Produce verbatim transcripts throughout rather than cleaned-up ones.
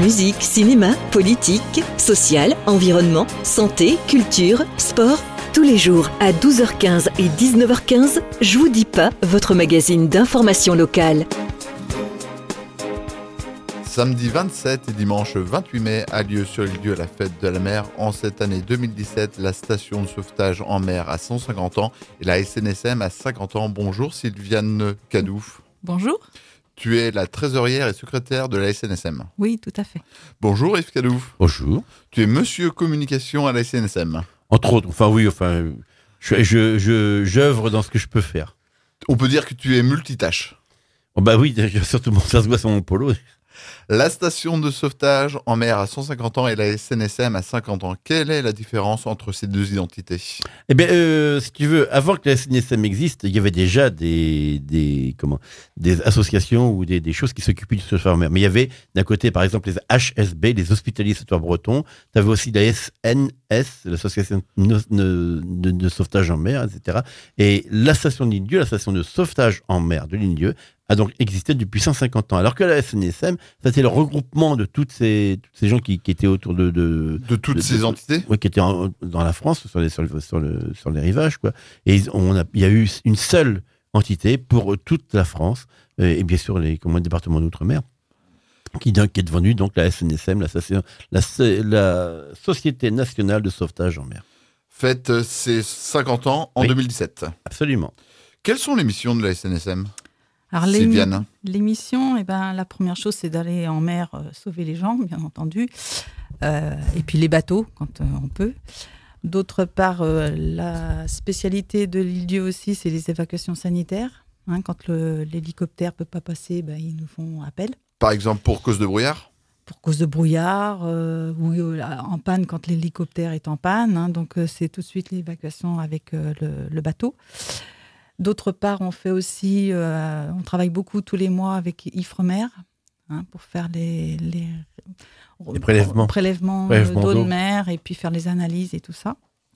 Musique, cinéma, politique, social, environnement, santé, culture, sport. Tous les jours à douze heures quinze et dix-neuf heures quinze, Je vous dis pas, votre magazine d'information locale. Samedi vingt-sept et dimanche vingt-huit mai a lieu sur l'île Dieu la fête de la mer. En cette année deux mille dix-sept, la station de sauvetage en mer a cent cinquante ans et la S N S M a cinquante ans. Bonjour Sylviane Cadouf. Bonjour. Tu es la trésorière et secrétaire de la S N S M. Oui, tout à fait. Bonjour Yves Cadouf. Bonjour. Tu es monsieur communication à la S N S M. Entre autres, enfin oui, enfin, je, je, je, j'œuvre dans ce que je peux faire. On peut dire que tu es multitâche. Oh bah oui, surtout mon, ça se voit sur mon polo. La station de sauvetage en mer a cent cinquante ans et la S N S M a cinquante ans. Quelle est la différence entre ces deux identités ? Eh bien, euh, si tu veux, avant que la S N S M existe, il y avait déjà des, des, comment, des associations ou des, des choses qui s'occupaient du sauvetage en mer. Mais il y avait d'un côté, par exemple, les H S B, les Hospitaliers Sauveteurs Bretons. Tu avais aussi la S N S, l'association de, de, de, de sauvetage en mer, et cetera. Et la station de l'île Dieu, la station de sauvetage en mer de l'île Dieu, a donc existé depuis cent cinquante ans. Alors que la S N S M, ça c'est le regroupement de toutes ces, toutes ces gens qui, qui étaient autour de... De, de toutes de, ces de, entités Oui, qui étaient en, dans la France, sur les, sur, le, sur, le, sur les rivages, quoi. Et ils, on a, il y a eu une seule entité pour toute la France, et bien sûr les comment, départements d'outre-mer, qui, qui est devenue donc la S N S M, la, la, la Société Nationale de Sauvetage en Mer. Fête ses cinquante ans en oui, deux mille dix-sept. Absolument. Quelles sont les missions de la S N S M ? Alors, Sylviane. L'émission, eh ben, la première chose, c'est d'aller en mer euh, sauver les gens, bien entendu, euh, et puis les bateaux, quand euh, on peut. D'autre part, euh, la spécialité de l'île Dieu aussi, c'est les évacuations sanitaires. Hein, quand le, l'hélicoptère ne peut pas passer, ben, ils nous font appel. Par exemple, pour cause de brouillard ? Pour cause de brouillard, euh, ou euh, en panne quand l'hélicoptère est en panne. Hein, donc, euh, c'est tout de suite l'évacuation avec euh, le, le bateau. D'autre part, on fait aussi, euh, on travaille beaucoup tous les mois avec Ifremer hein, pour faire les, les, les prélèvements, prélèvements, prélèvements d'eau de mer et puis faire les analyses et tout ça.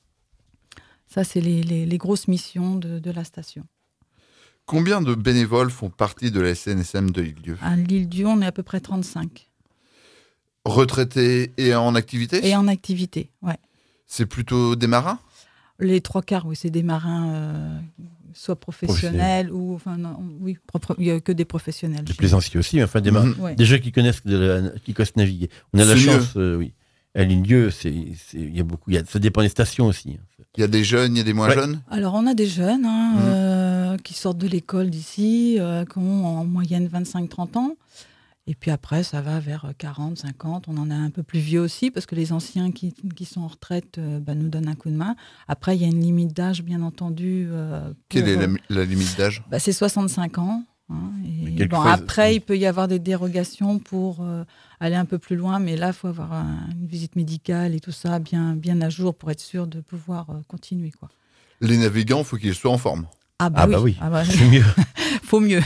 Ça, c'est les, les, les grosses missions de, de la station. Combien de bénévoles font partie de la S N S M de l'île Dieu ? À l'île Dieu, on est à peu près trente-cinq. Retraités et en activité ? Et en activité, ouais. C'est plutôt des marins ? Les trois quarts, oui, c'est des marins, euh, soit professionnels ou, enfin, non, oui, il n'y a que des professionnels. Des plaisanciers aussi, enfin des, mar- mmh. ouais. des gens qui connaissent, de la, qui connaissent naviguer. On a c'est la chance, euh, oui. À l'île Dieu, c'est, c'est, y a beaucoup, y a, ça dépend des stations aussi. Il y a des jeunes, il y a des moins ouais. jeunes ? Alors, on a des jeunes hein, mmh. euh, qui sortent de l'école d'ici, euh, qui ont en moyenne vingt-cinq à trente ans. Et puis après, ça va vers quarante, cinquante. On en a un peu plus vieux aussi, parce que les anciens qui, qui sont en retraite euh, bah, nous donnent un coup de main. Après, il y a une limite d'âge, bien entendu. Euh, pour, Quelle est la, la limite d'âge ? bah, C'est soixante-cinq ans. Hein, et bon, après, oui. il peut y avoir des dérogations pour euh, aller un peu plus loin, mais là, il faut avoir un, une visite médicale et tout ça bien, bien à jour pour être sûr de pouvoir euh, continuer, quoi. Les navigants, il faut qu'ils soient en forme. Ah bah, ah oui, bah oui, ah bah, c'est mieux. faut mieux.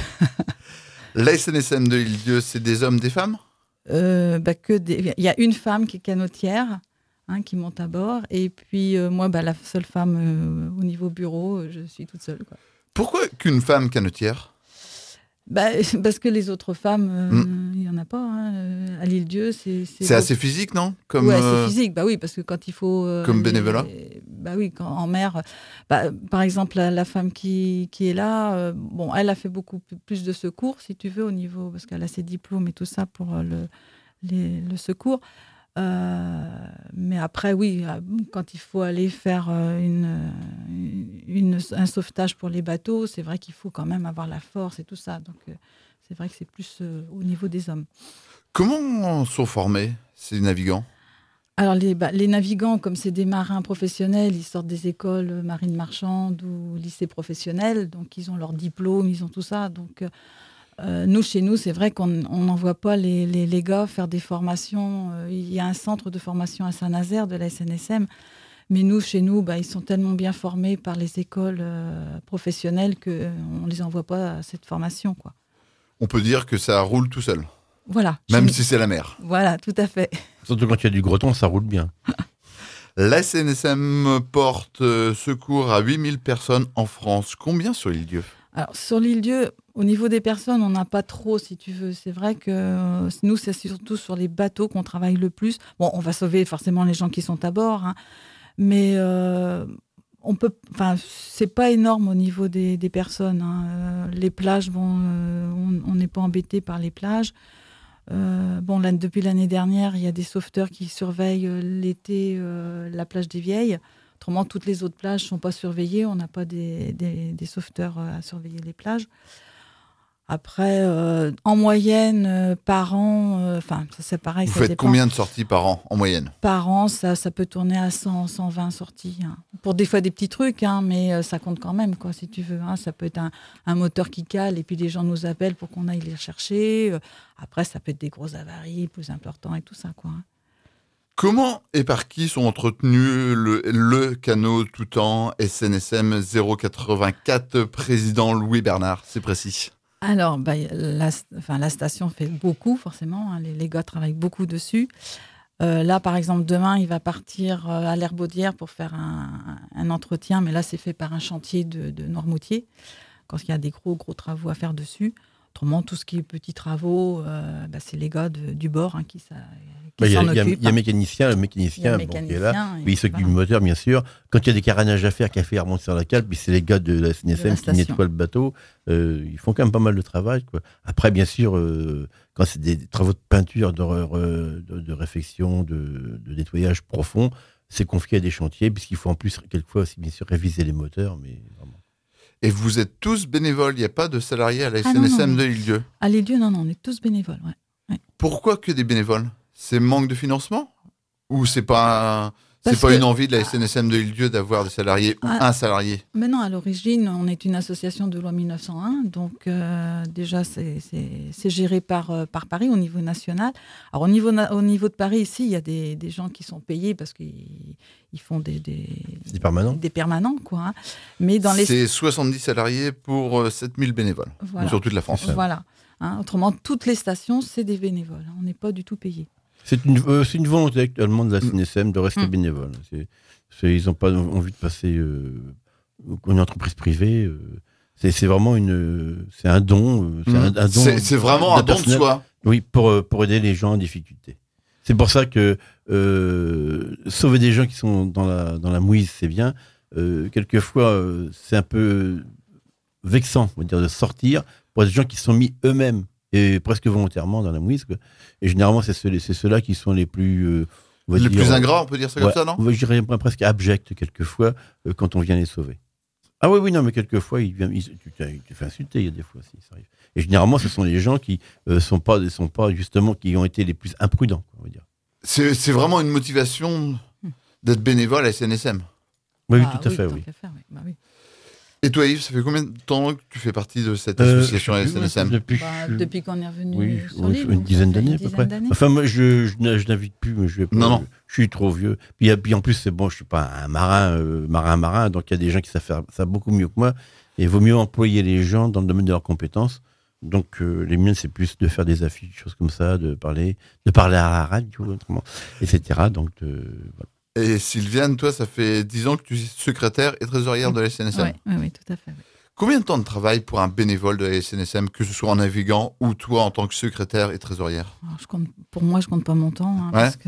La S N S M de l'île Dieu, c'est des hommes, des femmes ? euh, bah que des... Il y a une femme qui est canotière, hein, qui monte à bord. Et puis, euh, moi, bah, la seule femme euh, au niveau bureau, euh, je suis toute seule, quoi. Pourquoi qu'une femme canotière ? Bah, parce que les autres femmes, il euh, mmh. n'y en a pas. Hein. À l'île Dieu, c'est... C'est, c'est assez physique, non ? Comme, ouais, euh... c'est physique. Bah oui, parce que quand il faut... Euh, Comme bénévolat les... Bah oui, quand, en mer... Bah, par exemple, la, la femme qui, qui est là, euh, bon, elle a fait beaucoup plus de secours, si tu veux, au niveau... Parce qu'elle a ses diplômes et tout ça pour euh, le, les, le secours. Euh, mais après, oui, quand il faut aller faire une, une, un sauvetage pour les bateaux, c'est vrai qu'il faut quand même avoir la force et tout ça. Donc, euh, c'est vrai que c'est plus euh, au niveau des hommes. Comment sont formés ces navigants ? Alors, les, bah, les navigants, comme c'est des marins professionnels, ils sortent des écoles marines marchandes ou lycées professionnels. Donc, ils ont leur diplôme, ils ont tout ça. Donc, euh, Euh, nous, chez nous, c'est vrai qu'on n'envoie pas les, les, les gars faire des formations. Euh, il y a un centre de formation à Saint-Nazaire de la S N S M. Mais nous, chez nous, bah, ils sont tellement bien formés par les écoles euh, professionnelles qu'on euh, ne les envoie pas à cette formation, quoi. On peut dire que ça roule tout seul. Voilà. Même chez... si c'est la mer. Voilà, tout à fait. Surtout quand il y a du gros temps, ça roule bien. La S N S M porte euh, secours à huit mille personnes en France. Combien sur l'île Dieu ? Alors, sur l'île Dieu, Au niveau des personnes, on n'a pas trop, si tu veux. C'est vrai que euh, nous, c'est surtout sur les bateaux qu'on travaille le plus. Bon, on va sauver forcément les gens qui sont à bord, hein, mais euh, on peut, enfin, c'est pas énorme au niveau des, des personnes. Hein. Euh, les plages, bon, euh, on n'est pas embêté par les plages. Euh, bon, là, depuis l'année dernière, il y a des sauveteurs qui surveillent euh, l'été euh, la plage des Vieilles. Autrement, toutes les autres plages ne sont pas surveillées. On n'a pas des, des, des sauveteurs euh, à surveiller les plages. Après, euh, en moyenne, euh, par an, enfin, euh, ça c'est pareil. Vous ça faites dépend. Combien de sorties par an, en moyenne? Par an, ça, ça peut tourner à cent, cent vingt sorties. Hein. Pour des fois des petits trucs, hein, mais euh, ça compte quand même, quoi, si tu veux. Hein. Ça peut être un, un moteur qui cale et puis les gens nous appellent pour qu'on aille les chercher. Euh, après, ça peut être des grosses avaries plus importantes et tout ça, quoi. Hein. Comment et par qui sont entretenus le, le canot tout temps S N S M zéro quatre-vingt-quatre, président Louis Bernard? C'est précis. Alors, bah, la, enfin, la station fait beaucoup, forcément. Hein, les, les gars travaillent beaucoup dessus. Euh, là, par exemple, demain, il va partir euh, à l'Herbaudière pour faire un, un entretien. Mais là, c'est fait par un chantier de, de Noirmoutier, quand il y a des gros, gros travaux à faire dessus. Autrement, tout ce qui est petits travaux, euh, bah, c'est les gars de, du bord hein, qui, ça, qui bah, s'en y a, occupent. Il y a un mécanicien, le mécanicien, il y a bon, qui est là. et Mais il s'occupe voilà. du moteur, bien sûr. Quand il y a des caranages à faire, qu'il a fait remonter sur la cale, puis c'est les gars de la S N S M qui nettoient le bateau. Euh, ils font quand même pas mal de travail, quoi. Après, bien sûr, euh, quand c'est des travaux de peinture, de, de, de réfection, de, de nettoyage profond, c'est confié à des chantiers, puisqu'il faut en plus, quelquefois aussi, bien sûr, réviser les moteurs. Mais vraiment. Et vous êtes tous bénévoles, il n'y a pas de salariés à la Ah, S N S M non, non. de l'Île-Dieu? À l'Île-Dieu, non, non, on est tous bénévoles. Ouais. Ouais. Pourquoi que des bénévoles? C'est manque de financement? Ou c'est pas, c'est Parce pas que- une envie de la S N S M de l'Île-Dieu d'avoir des salariés ou Ah. un salarié? Mais non, à l'origine, on est une association de loi mille neuf cent un, donc euh, déjà c'est, c'est, c'est géré par, euh, par Paris au niveau national. Alors au niveau, na- au niveau de Paris, ici, il y a des, des gens qui sont payés parce qu'ils ils font des, des, C'est des permanents. des permanents, quoi. Hein. Mais dans les... C'est soixante-dix salariés pour euh, sept mille bénévoles, Voilà. sur toute la France. Voilà. Hein. Autrement, toutes les stations, c'est des bénévoles. On n'est pas du tout payés. C'est une, euh, c'est une volonté actuellement de la S N S M de rester Mm. bénévole. C'est, c'est, ils n'ont pas envie de passer euh, une entreprise privée. Euh, c'est, c'est vraiment une, c'est un don. euh, C'est, Mmh. un, un don C'est- c'est vraiment un don de personnel. soi. Oui, pour, euh, pour aider les gens en difficulté. C'est pour ça que euh, sauver des gens qui sont dans la, dans la mouise, c'est bien. Euh, quelquefois, euh, c'est un peu vexant, on va dire, de sortir pour des gens qui se sont mis eux-mêmes et presque volontairement dans la mouise, quoi. Et généralement, c'est, ceux, c'est ceux-là qui sont les plus... euh, on va Les dire, plus ingrats, on peut dire ça comme ouais, ça, non? ouais, je dirais presque abjects, quelquefois, euh, quand on vient les sauver. Ah oui, oui, non, mais quelquefois, il vient, il- tu, t'as- tu te fais insulter, il y a des fois, si, ça arrive. Et généralement, ce sont les gens qui euh, sont pas, sont pas, justement, qui ont été les plus imprudents, on va dire. C'est c'est vraiment une motivation d'être bénévole à S N S M. Oui, oui, Ah tout à fait, tant oui. qu'à faire, oui. Bah, oui. Et toi, Yves, ça fait combien de temps que tu fais partie de cette Euh, association je sais S N S plus, M? depuis, Bah, je- depuis qu'on est revenu oui, sur oui, l'île, une donc dizaine ça fait d'années une à peu dizaine près. d'années. Enfin, moi, je, je, n'a- je n'invite plus, mais je vais pas. Non, non. Je, je suis trop vieux. Puis, puis en plus, c'est bon, je suis pas un marin, euh, marin, marin, donc il y a des gens qui savent faire ça beaucoup mieux que moi. Et il vaut mieux employer les gens dans le domaine de leurs compétences. Donc, euh, les miennes, c'est plus de faire des affiches, des choses comme ça, de parler, de parler à la radio, autrement, et cetera. Donc, euh, voilà. Et Sylviane, toi, ça fait dix ans que tu es secrétaire et trésorière de la S N S M. Oui, oui, oui, tout à fait. oui. Combien de temps de travail pour un bénévole de la S N S M, que ce soit en navigant ou toi en tant que secrétaire et trésorière? Alors, je compte, pour moi, je compte pas mon temps, hein, Ouais. parce que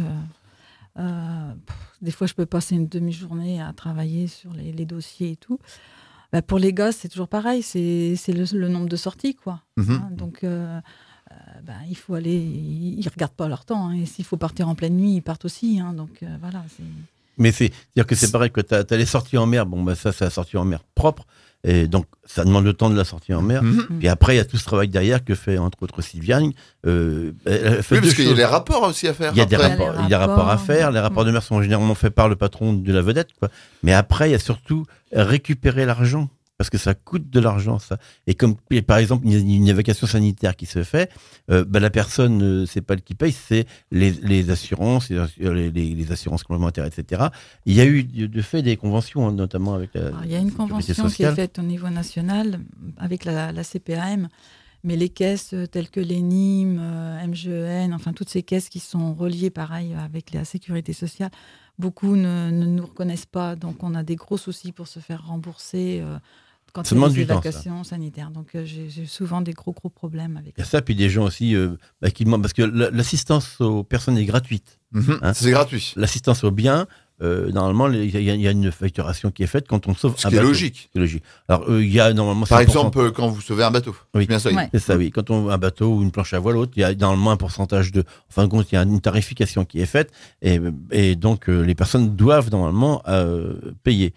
euh, pff, des fois, je peux passer une demi-journée à travailler sur les, les dossiers et tout. Bah, pour les gosses, c'est toujours pareil, c'est, c'est le, le nombre de sorties, quoi. Mhm. Hein, donc, euh, euh, bah, il faut aller, ils, ils regardent pas leur temps, hein, et s'il faut partir en pleine nuit, ils partent aussi. Hein, donc, euh, voilà. C'est... Mais c'est dire que c'est pareil, que tu as les sorties en mer, bon, bah, ça, c'est la sortie en mer propre. Et donc, ça demande le temps de la sortie en mer. Mhm. Puis après, il y a tout ce travail derrière que fait, entre autres, Sylviane. Euh, elle fait Oui, deux parce qu'il y a choses. les rapports aussi à faire. Il y a des après. rapport. rapports, il y a des rapports à faire. Les rapports de mer sont généralement faits par le patron de la vedette, quoi. Mais après, il y a surtout récupérer l'argent. Parce que ça coûte de l'argent, ça. Et comme, par exemple, il y a une évacuation sanitaire qui se fait, euh, bah, la personne, euh, c'est pas elle qui paye, c'est les, les assurances, les, les, les assurances complémentaires, et cetera. Il y a eu de fait des conventions, hein, notamment avec la. Alors, il y a une sécurité convention qui est sociale. faite au niveau national avec la, la C P A M, mais les caisses euh, telles que l'E N I M, euh, M G E N, enfin toutes ces caisses qui sont reliées pareil avec la sécurité sociale, beaucoup ne, ne nous reconnaissent pas, donc on a des gros soucis pour se faire rembourser. euh, quand Ça il y a demande des du temps, évacuations sanitaires. Donc euh, j'ai, j'ai souvent des gros gros problèmes avec Il y a ça. ça, puis des gens aussi euh, bah, qui demandent, parce que la- l'assistance aux personnes est gratuite. Mhm. Hein. C'est gratuit. L'assistance aux biens, euh, normalement, il y, a- il y a une facturation qui est faite quand on sauve Ce un qui est bateau. logique. C'est logique. Alors, euh, il y a normalement Par cinq pour cent. exemple, euh, quand vous sauvez un bateau. Oui. C'est bien ça. oui. Ouais. C'est ça, oui. Quand on a un bateau ou une planche à voile haute, il y a normalement un pourcentage de. En fin de compte, il y a une tarification qui est faite et, et donc euh, les personnes doivent normalement euh, payer.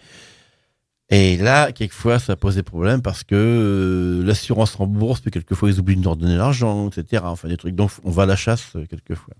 Et là, quelquefois, ça pose des problèmes parce que euh, l'assurance rembourse, puis quelquefois ils oublient de nous redonner l'argent, et cetera. Enfin, des trucs. Donc, on va à la chasse euh, quelquefois.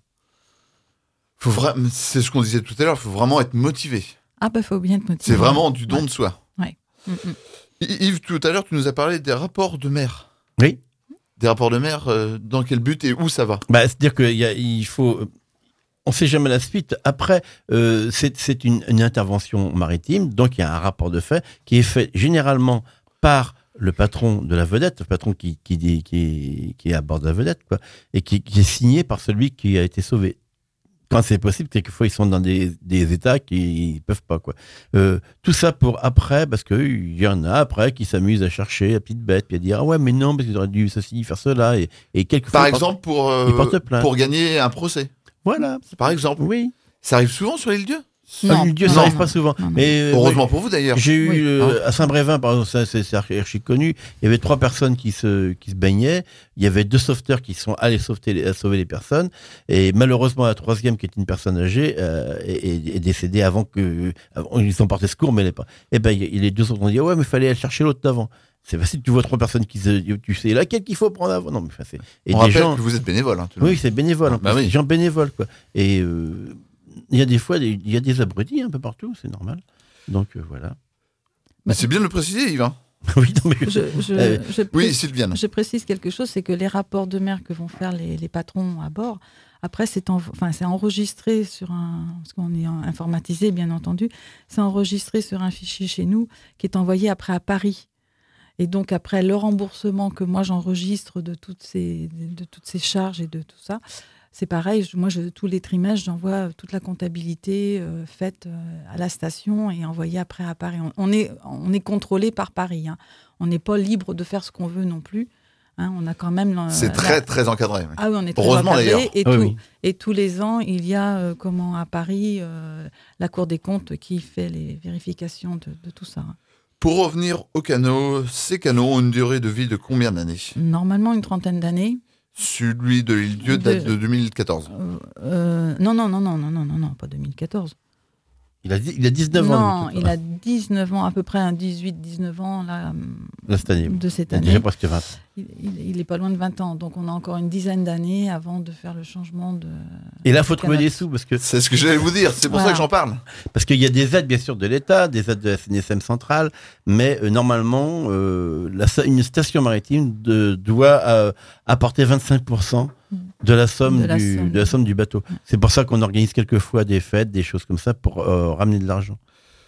Faut vra- C'est ce qu'on disait tout à l'heure, il faut vraiment être motivé. Ah bah faut bien te motiver. C'est vraiment du don Ouais. de soi. Mm, mm. Y- Yves, tout à l'heure, tu nous as parlé des rapports de mer. Oui. Des rapports de mer, euh, dans quel but et où ça va? Bah, c'est-à-dire qu'il y a, il faut. On ne sait jamais la suite. Après, euh, c'est, c'est une, une intervention maritime, donc il y a un rapport de fait qui est fait généralement par le patron de la vedette, le patron qui, qui, dit- qui, qui est à bord de la vedette, quoi, et qui, qui est signé par celui qui a été sauvé. Quand c'est possible, quelquefois ils sont dans des, des états qui ne peuvent pas, quoi. Euh, tout ça pour après, parce qu'il y en a après qui s'amusent à chercher la petite bête, puis à dire ah ouais mais non parce qu'ils auraient dû ceci faire cela, et, et quelquefois Par ils portent- exemple, pour, euh, ils portent plainte. pour gagner un procès. voilà, Par exemple. oui. Ça arrive souvent sur l'île Dieu. Non, Dieu, non, ça n'arrive non, pas souvent. non, non. Mais euh, Heureusement pour vous d'ailleurs. j'ai eu Oui. euh, à Saint-Brévin, par exemple, ça, c'est, c'est archi, archi connu. Il y avait trois personnes qui se qui se baignaient. Il y avait deux sauveteurs qui sont allés sauver les, sauver les personnes. Et malheureusement, la troisième, qui est une personne âgée, euh, est, est- est décédée avant que avant, ils ont porté secours, mais elle n'est pas. Et ben, il- les deux autres ont dit ouais, mais il fallait aller chercher l'autre d'avant. C'est facile, tu vois trois personnes qui se, tu sais laquelle qu'il faut prendre avant. Non, mais enfin, c'est et On des rappelle gens. que vous êtes bénévole. Hein, tout le Oui, monde. c'est bénévole. En Bah plus, oui. des gens bénévoles, quoi. Et euh, il y a des fois, des- il y a des abrutis un peu partout, c'est normal. Donc euh, voilà. Mais c'est bien de le préciser, Yves. hein. oui, non, mais Je, je, Euh, je Oui, pré- Sylviane. je précise quelque chose, c'est que les rapports de mer que vont faire les, les patrons à bord, après c'est en- enfin, c'est enregistré sur un, parce qu'on est en- informatisé bien entendu, c'est enregistré sur un fichier chez nous qui est envoyé après à Paris. Et donc après le remboursement que moi j'enregistre de toutes ces, de toutes ces charges et de tout ça, c'est pareil. je- Moi, je, tous les trimestres, j'envoie toute la comptabilité euh, faite euh, à la station et envoyée après à Paris. On, on est, on est contrôlé par Paris. Hein. On n'est pas libre de faire ce qu'on veut non plus. Hein. On a quand même. la- C'est la- très, très encadré. oui. Ah oui, on est très Heureusement, encadré. d'ailleurs. Et, Ah tout- oui. et tous les ans, il y a euh, comment à Paris euh, la Cour des comptes qui fait les vérifications de, de tout ça. hein. Pour revenir aux canaux, ces canaux ont une durée de vie de combien d'années? Normalement, une trentaine d'années. Celui de l'île Dieu date De- de deux mille quatorze. Euh, euh, non, non, non, non, non, non, non, non, pas deux mille quatorze. il a, dit- il a dix-neuf ans. Non, il a dix-neuf ans, à peu près un dix-huit dix-neuf ans là, Là, cette année. de cette Il a année. déjà presque vingt ans. Il, il- il est pas loin de vingt ans, donc on a encore une dizaine d'années avant de faire le changement de. Et là, il faut trouver Canal. des sous parce que C'est ce que j'allais vous dire, c'est pour Voilà. ça que j'en parle. parce qu'il y a des aides bien sûr de l'État, des aides de la S N S M centrale, mais euh, normalement, euh, la, une station maritime de- doit euh, apporter vingt-cinq pour cent de la somme, De la du, somme. de la somme du bateau. C'est pour ça qu'on organise quelquefois des fêtes, des choses comme ça pour euh, ramener de l'argent.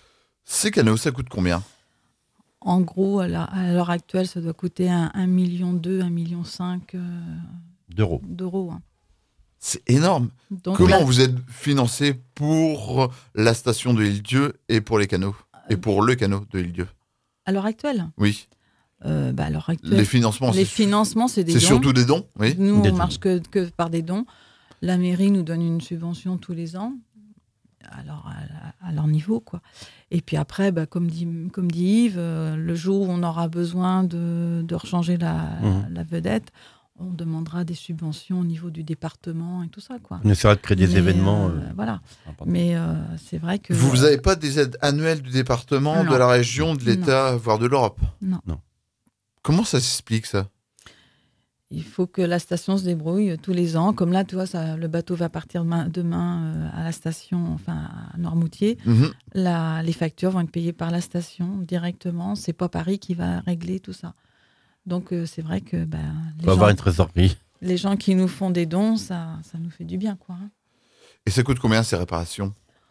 Ces canaux, ça coûte combien? En gros, à la- à l'heure actuelle, ça doit coûter un, un million deux, un million cinq euh, D'euros. d'euros. hein. C'est énorme. Donc Comment là, vous êtes financé pour la station de l'île Dieu et pour les canaux? Et pour le canot de l'île Dieu? à l'heure actuelle, Oui. euh, bah, à l'heure actuelle, Les financements, les c'est financements, c'est des c'est dons. surtout des dons, oui. Nous, Des on dons. marche que, que par des dons. La mairie nous donne une subvention tous les ans, alors à, à leur niveau, quoi. Et puis après, bah, comme, dit, comme dit Yves, euh, le jour où on aura besoin de, de rechanger la, Mhm. la vedette, on demandera des subventions au niveau du département et tout ça, quoi. On essaiera de créer des Mais, événements. euh, euh, voilà. importants. Mais euh, c'est vrai que. Vous n'avez pas des aides annuelles du département, Non. de la région, de l'État, voire de l'Europe? Non. Non. Comment ça s'explique, ça? Il faut que la station se débrouille tous les ans. Comme là, tu vois, ça, le bateau va partir demain, demain euh, à la station, enfin à Noirmoutier. Mhm. La- les factures vont être payées par la station directement. C'est pas Paris qui va régler tout ça. Donc euh, c'est vrai que ben, Il les, faut avoir gens, une trésorerie. les gens qui nous font des dons, ça, ça nous fait du bien, quoi. hein. Et ça coûte combien, ces réparations?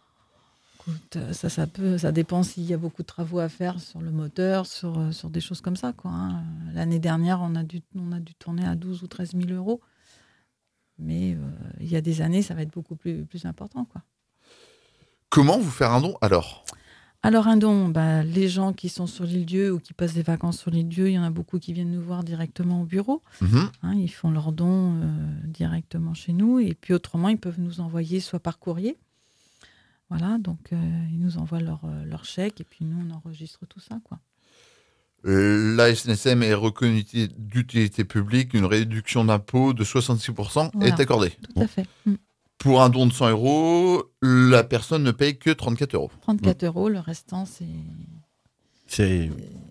Écoute, euh, ça, ça peut, ça dépend s'il y a beaucoup de travaux à faire sur le moteur, sur, euh, sur des choses comme ça, quoi. hein. L'année dernière, on a dû, on a dû tourner à douze ou treize mille euros. Mais euh, il y a des années, ça va être beaucoup plus, plus important, quoi. Comment vous faire un don, alors? Alors un don, bah, les gens qui sont sur l'île Dieu ou qui passent des vacances sur l'île Dieu, il y en a beaucoup qui viennent nous voir directement au bureau. Mmh. Hein, ils font leurs dons euh, directement chez nous. Et puis autrement, ils peuvent nous envoyer soit par courrier. Voilà, donc euh, ils nous envoient leur, euh, leur chèque et puis nous, on enregistre tout ça, quoi. La S N S M est reconnue d'utilité publique. Une réduction d'impôt de soixante-six pour cent Voilà. est accordée. Tout à fait. Mm. Pour un don de cent euros, la personne ne paye que trente-quatre euros. trente-quatre euros, le restant, c'est... C'est...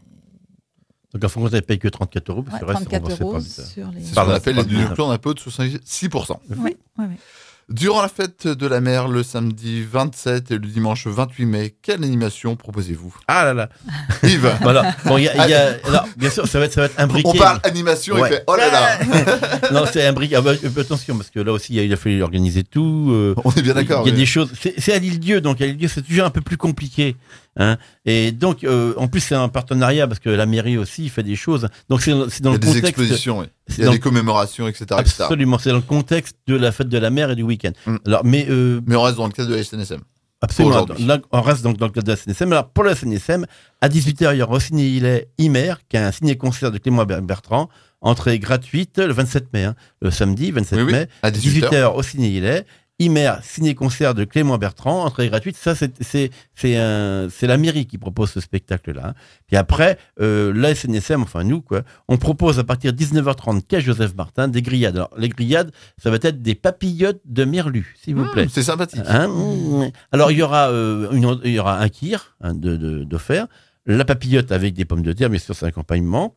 Donc en fin de compte, elle ne paye que trente-quatre euros. Parce Ouais, que le reste, trente-quatre remboursé euros par l'État. sur les... C'est ce Par qu'on la- appelle par la la- déduction d'impôt de soixante-six pour cent. Oui, oui, oui. Durant la fête de la mer, le samedi vingt-sept et le dimanche vingt-huit mai, quelle animation proposez-vous? Ah là là. Yves, Voilà. Bon, il y a, il y a- alors, bien sûr, ça va être, ça va être imbriqué. on parle animation, Ouais. il fait « Oh là là !» Non, c'est imbriqué. Ah bah, euh, attention, parce que là aussi, il a- il a fallu organiser tout. euh, On est bien d'accord. Il y a oui. des choses. C'est, c'est à l'île-Dieu, donc à l'île-Dieu, c'est toujours un peu plus compliqué. Hein. Et donc, euh, en plus, c'est un partenariat parce que la mairie aussi fait des choses. Donc, c'est, c'est dans Il y a le des contexte. expositions, oui. c'est il y a dans- des commémorations, et cetera, et cetera. Absolument, c'est dans le contexte de la fête de la mer et du week-end. Mm. Alors, mais euh, Mais on reste dans le cadre de la S N S M. absolument, aujourd'hui. là, on reste donc dans le cadre de la S N S M. Alors, pour la S N S M, à dix-huit heures, il y aura au ciné Imer, qui a un ciné-concert de Clément Ber- Bertrand, entrée gratuite le vingt-sept mai, hein, le samedi vingt-sept Oui, oui, mai, à dix-huit heures. dix-huit heures au ciné Imer, ciné-concert de Clément Bertrand, entrée gratuite. Ça, c'est, c'est, c'est, un, c'est la mairie qui propose ce spectacle-là. Hein. Puis après, euh, la S N S M, enfin nous, quoi, on propose à partir de dix-neuf heures trente, quai Joseph Martin, des grillades. Alors, les grillades, ça va être des papillotes de merlu, s'il vous Mmh, plaît. c'est sympathique. Hein, mmh. Alors, il y aura, euh, une, il y aura un kir hein, de, de, d'offert, la papillote avec des pommes de terre, bien sûr, c'est un accompagnement.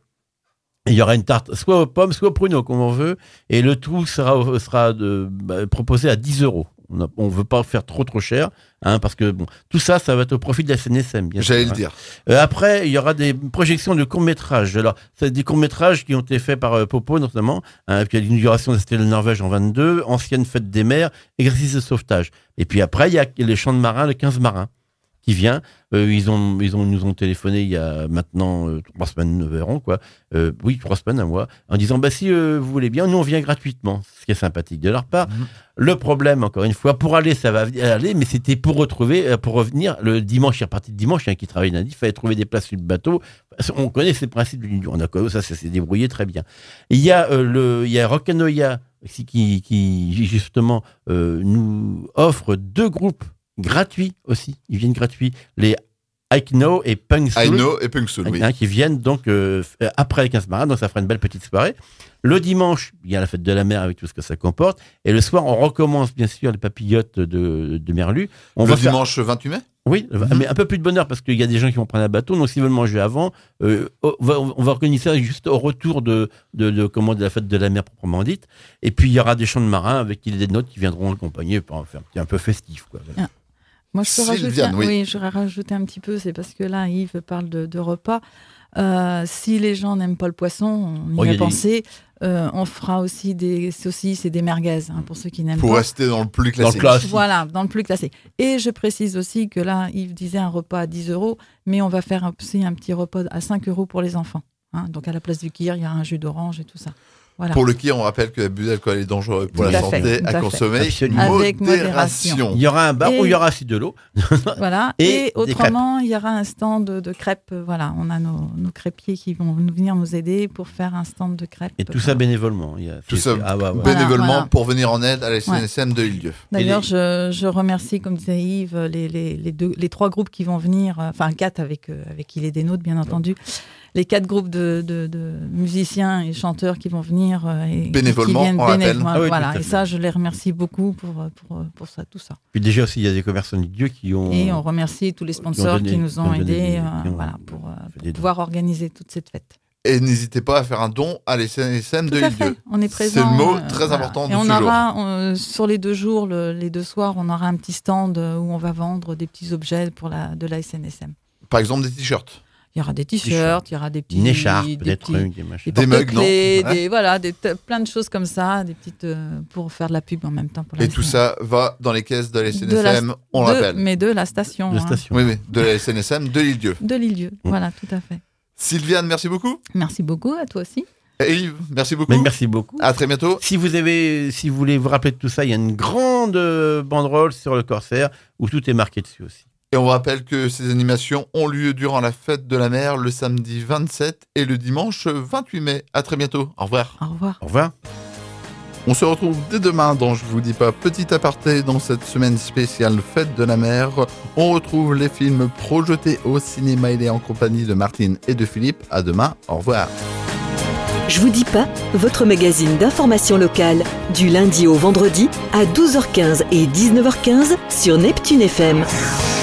Il y aura une tarte soit aux pommes, soit aux pruneaux, comme on veut, et le tout sera, sera de, bah, proposé à dix euros. On ne veut pas faire trop trop cher, hein, parce que bon, tout ça, ça va être au profit de la S N S M, bien J'allais sûr. le dire. Hein. Euh, après, il y aura des projections de courts-métrages. Alors, c'est des courts-métrages qui ont été faits par euh, Popo, notamment, hein, puis il y a l'inauguration de la Cité de Norvège en vingt-deux, ancienne fête des mers, exercice de sauvetage. Et puis après, il y a les champs de marins, le quinze marins, qui vient. Euh, ils, ont, ils, ont, ils nous ont téléphoné il y a maintenant euh, trois semaines, nous verrons, quoi. Euh, oui, trois semaines, un mois, en disant, bah, si euh, vous voulez bien, nous, on vient gratuitement, ce qui est sympathique de leur part. Mmh. Le problème, encore une fois, pour aller, ça va aller, mais c'était pour retrouver, pour revenir, le dimanche, il est reparti de dimanche, il y en a qui travaille lundi, il fallait trouver des places sur le bateau. On connaît ces principes de l'Union, on a connu ça, ça s'est débrouillé très bien. Et il y a, euh, le, il y a Rockanoia qui, qui, justement, euh, nous offre deux groupes gratuits aussi, ils viennent gratuits, les I Know et Punk Soul, I Know et Punk Soul, oui. hein, qui viennent donc euh, après les quinze marins, donc ça fera une belle petite soirée. Le dimanche, il y a la fête de la mer avec tout ce que ça comporte, et le soir, on recommence bien sûr les papillotes de, de Merlu. On Le va faire- dimanche vingt-huit mai. oui, Mhm. mais un peu plus de bonheur parce qu'il y a des gens qui vont prendre un bateau, donc s'ils veulent manger avant, euh, on, va, on va organiser ça juste au retour de, de, de, comment, de la fête de la mer proprement dite. Et puis il y aura des chants de marins avec des notes qui viendront accompagner pour faire un petit un peu festif. Quoi. Voilà. Ah. Moi, je peux rajouter, Sylviane, un- oui. oui, j'aurais rajouté un petit peu, c'est parce que là, Yves parle de, de repas. Euh, si les gens n'aiment pas le poisson, on y Oh, il y a a des- pensé. Euh, on fera aussi des saucisses et des merguez hein, pour ceux qui n'aiment Pour pas. rester dans le plus Dans le classique. classique. Voilà, dans le plus classé. Et je précise aussi que là, Yves disait un repas à dix euros, mais on va faire aussi un petit repas à cinq euros pour les enfants. Hein. Donc à la place du kir, il y a un jus d'orange et tout ça. Voilà. Pour le qui, on rappelle que l'abus d'alcool est dangereux pour Tout la à fait, santé, tout à à fait. consommer Absolument. Avec modération. Il y aura un bar Et- où il y aura aussi de l'eau. Voilà. Et Et, des autrement, il y aura un stand de, de crêpes. Voilà, on a nos, nos crêpiers qui vont nous venir nous aider pour faire un stand de crêpes. Et tout ça bénévolement. Il y a, Tout c'est- ça ah, ouais, ouais. Voilà, bénévolement voilà. pour venir en aide à la S N S M de l'île-Dieu. D'ailleurs, Et je, je remercie, comme disait Yves, les, les, les, deux, les trois groupes qui vont venir, euh, enfin quatre avec, euh, avec il est des nôtres, bien entendu. Les quatre groupes de, de, de musiciens et chanteurs qui vont venir euh, et Bénévolement, qui viennent on rappelle. bénévolement. Ah oui, voilà. tout à Et fait. ça, je les remercie beaucoup pour, pour, pour ça, tout ça. Puis déjà aussi, il y a des commerçants de Dieu qui ont. Et on remercie tous les qui ont sponsors donné- qui nous qui ont ont donné des- aidés euh, qui ont voilà, pour, euh, fait pour des dons. pouvoir organiser toute cette fête. Et n'hésitez pas à faire un don à la S N S M de Tout à fait, l'île-Dieu. on est C'est présent. le mot euh, très voilà. important de Et on ce aura, euh, sur les deux jours, le- les deux soirs, on aura un petit stand euh, où on va vendre des petits objets pour la, de la S N S M. Par exemple, des t-shirts. Il y aura des t-shirts, il y aura des petits... Une écharpe, des des petits- trucs, des machins. Des Des mugs, porte-clés, non Ouais. des, voilà, des, t- plein de choses comme ça, des petites, euh, pour faire de la pub en même temps. Pour la Et tout S N S M. ça va dans les caisses de la S N De S M, la- on de- rappelle. Mais de la station. De hein. station. Oui, oui, de la S N S M de l'île-Dieu. De l'île-Dieu, Mm. voilà, tout à fait. Sylviane, merci beaucoup. Merci beaucoup, à toi aussi. Et Yves, merci beaucoup. Mais merci beaucoup. À très bientôt. Si vous avez, si vous voulez vous rappeler de tout ça, il y a une grande euh, banderole sur le Corsaire où tout est marqué dessus aussi. Et on rappelle que ces animations ont lieu durant la fête de la mer le samedi vingt-sept et le dimanche vingt-huit mai. À très bientôt. Au revoir. Au revoir. Au revoir. On se retrouve dès demain dans Je vous dis pas petit aparté dans cette semaine spéciale fête de la mer. On retrouve les films projetés au cinéma. Il est en compagnie de Martine et de Philippe. À demain. Au revoir. Je vous dis pas, votre magazine d'information locale, du lundi au vendredi à douze heures quinze et dix-neuf heures quinze sur Neptune F M.